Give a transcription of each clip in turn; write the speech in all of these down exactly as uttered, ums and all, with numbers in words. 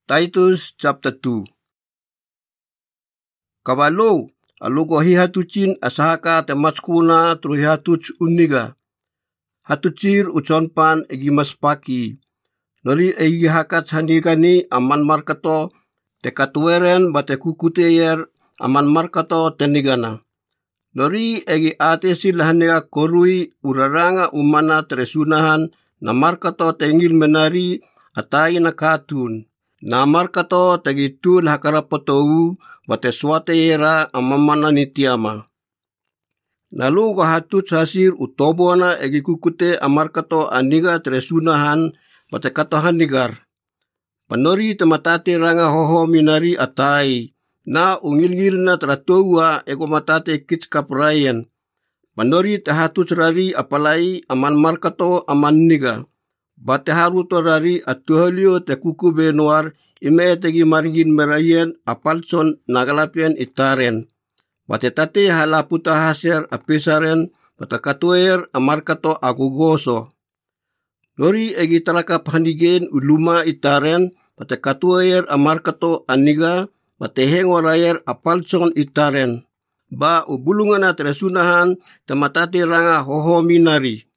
Titus chapter two. Kabalo, alugo hihatuchin asahaka te matskuna tru hihatuch uniga. Hatuchir uchonpan egimaspaki. Nori egi hakat handigani aman markato te katueren bate kukuteyer aman markato tenigana. Nori egi ate silahaniga korui uraranga umana tresunahan na markato tengil menari atai na katun. Na markato tegitul hakarapotou bate swate yera amamana nitiama. Nalu hatut hasir utobona egi kukute amarkato aniga tresunahan bate katohan nigar. Panori tematate ranga hoho minari atai. Na ungil-ngil na tratowa ego matate kits kaprayan. Panori tahatut rari apalai aman markato aman niga. Bate haruto rari atuhalio te kuku benuar ime tegi maringin merayen apalson nagalapian itaren. Bate tate halaputa haser apesaren bata katuer amarkato agugoso. Nori egi tarakap hanigen uluma itaren bate katuer amarkato aniga bate hengorayer apalson itaren. Ba ubulungan na tresunahan tematate ranga hoho minari.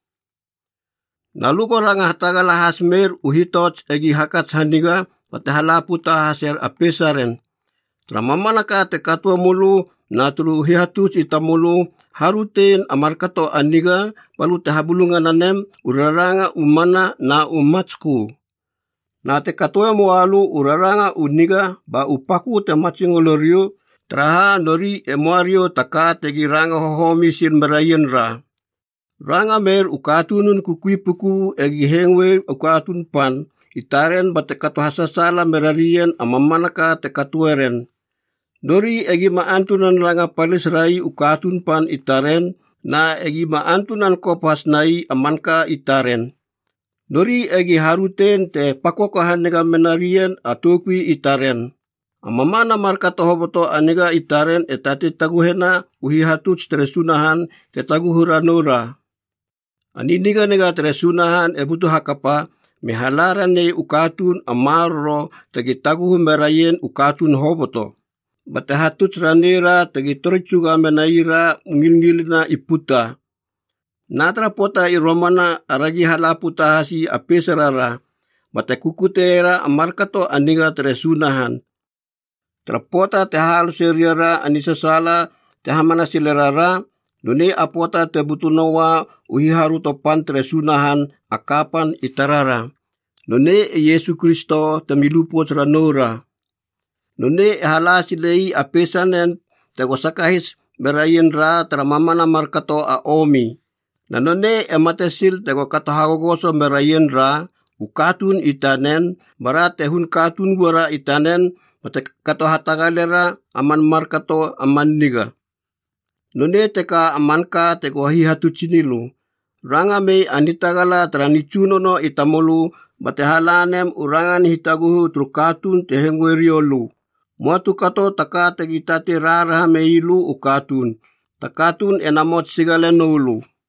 Naluko ranga hatagala hasmer uhitot egi hakat haniga bate halaputa haser apesaren. Tramamanaka te katua mulu natru hihatus itamulu haruten amarkato aniga balu te habulungan nanem uraranga umana na umatsku. Na te katua moalu uraranga uniga ba upaku te matsingolorio traha nori emuario taka tegi ranga hohomi sin merayen ra. Ranga mer ukatunun kukuipuku egi hengwe ukatun pan itaren bate kato hasasala merarien amamanaka te katueren. Nori egi maantunan ranga palisrai ukatun pan itaren na egi maantunan kopas nai amanka itaren. Nori egi haruten te pakokahan nega menarien atukwi itaren. Amamana markato hoboto aniga itaren etate taguhena uhihatuts tresunahan te taguhuranora. Aniniga nega tresunahan ebutu hakapa mehalaran ne ukatun amarro tegi taguhu merayen ukatun hoboto. Bate hatuts ranera tegi torchuga menaira ngil-ngilina iputa. Natra pota i romana aragi halaputa hasi apesarara. Bate kukutera amarkato aniga tresunahan. Trapota te hal seriara anisasala te hamana silerara. Nune apota te butunawa uhiharuto pan tresunahan akapan itarara. Nune Yesu Kristo te milupot ranora. Nune halasilei apesanen te gosakahis berayen ra tramamana markato a omi. Nanone ematesil te gokatahagogoso berayen ra ukatun itanen barat tehun katun wara itanen mate kato hatagalera aman markato aman niga. Nune teka amanka teko hihatuchinilu. Ranga me anitagala tranichunono itamolu bate halanem urangan hitaguhu trukatun tehengweriolu. Muatu kato taka tegitate raraha meilu ukatun. Takatun enamot sigale nolu.